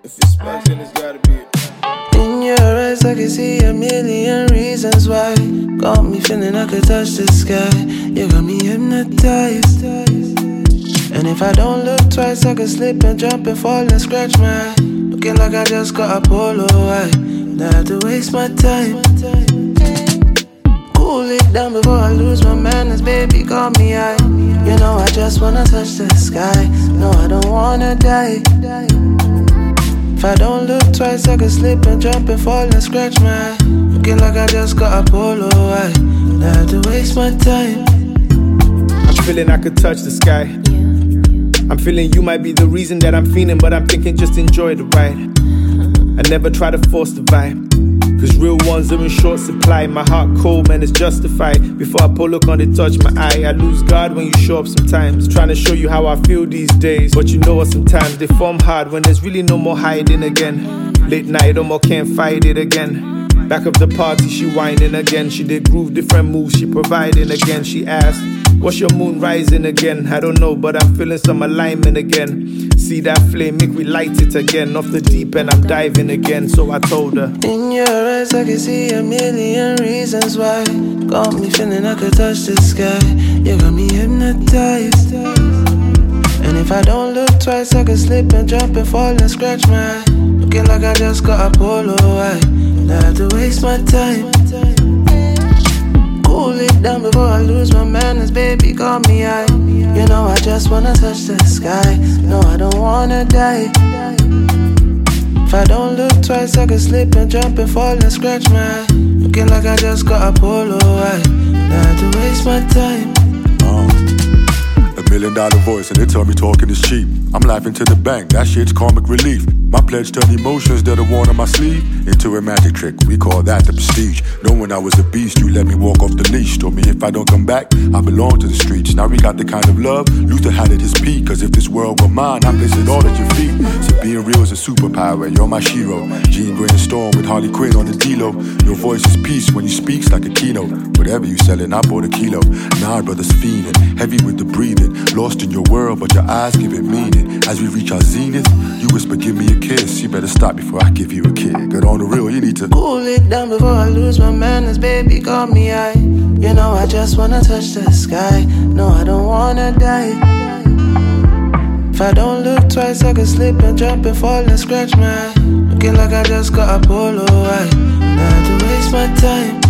If it's spice, then it's gotta be it. In your eyes, I can see a million reasons why. Got me feeling I could touch the sky. You got me hypnotized. And if I don't look twice, I could slip and jump and fall and scratch my eye. Looking like I just got a polo eye. Now I have to waste my time. Cool it down before I lose my manners, baby, got me high. You know I just wanna touch the sky. No, I don't wanna die. If I don't look twice, I could slip and jump and fall and scratch my eye. Looking like I just got a polo eye. Now I have to waste my time. I'm feeling I could touch the sky. I'm feeling you might be the reason that I'm feeling, but I'm thinking just enjoy the ride. I never try to force the vibe, cause real ones are in short supply. My heart cold, man, it's justified. Before I pull look on it, touch my eye. I lose guard when you show up sometimes, trying to show you how I feel these days. But you know what, sometimes they form hard when there's really no more hiding again. Late night, no more, can't fight it again. Back of the party, she whining again. She did groove, different moves, she providing again. She asked, what's your moon rising again? I don't know, but I'm feeling some alignment again. See that flame, make we light it again. Off the deep end, I'm diving again. So I told her, in your eyes, I can see a million reasons why. Got me feeling I could touch the sky. You got me hypnotized. And if I don't look twice, I could slip and jump and fall and scratch my eye. Looking like I just got a polo eye. Now I have to waste my time. Cool it down before I lose my manners, baby, got me high. You know I just wanna touch the sky. No, I don't wanna die. If I don't look twice, I could slip and jump and fall and scratch my eye. Looking like I just got a polo eye. Now I have to waste my time. $1 million voice and they tell me talking is cheap. I'm laughing to the bank, that shit's karmic relief. My pledge turned emotions that are worn on my sleeve into a magic trick, we call that the prestige. Knowing I was a beast, you let me walk off the leash. Told me if I don't come back, I belong to the streets. Now we got the kind of love Luther had at his peak. Cause if this world were mine, I place it all at your feet. So being real is a superpower, you're my shiro. Jean Grey and Storm with Harley Quinn on the D-Lo. Your voice is peace when you speak's like a keynote. Whatever you selling, I bought a kilo. Nah, brothers feeling, heavy with the breathing. Lost in your world, but your eyes give it meaning. As we reach our zenith, you whisper, give me a kiss. You better stop before I give you a kick. Get on the real, you need to cool it down before I lose my manners, baby, got me high. You know I just wanna touch the sky. No, I don't wanna die. If I don't look twice, I could slip and jump and fall and scratch my eye. Looking like I just got a polo eye. Now I have to waste my time.